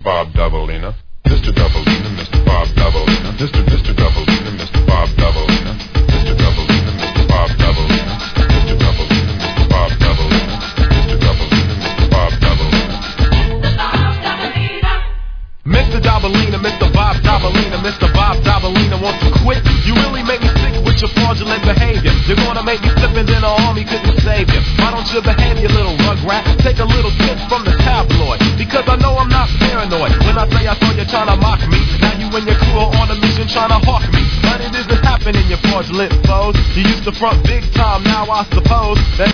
Bob Davalina, Mr. Davalina, Mr. Bob Davalina, Mr. Davalina, Mr. Bob Davalina, Mr. Davalina, Mr. Bob Davalina, Mr. Davalina, Mr. Bob Davalina, Mr. Davalina, Mr. Bob Davalina. Mr. Davalina, Mr. Bob Davalina, Mr. Bob Davalina wants to quit. You really make me sick with your fraudulent behavior. You're gonna make me slip and then the army couldn't save you. Why don't you behave, you little rugrat? Take a little tip from the tabloid, because I know I'm not paranoid. When I say I saw you trying to mock me, now you and your crew are on a mission trying to hawk me. But it isn't happening, you fraudulent foes. You used to front big time, now I suppose that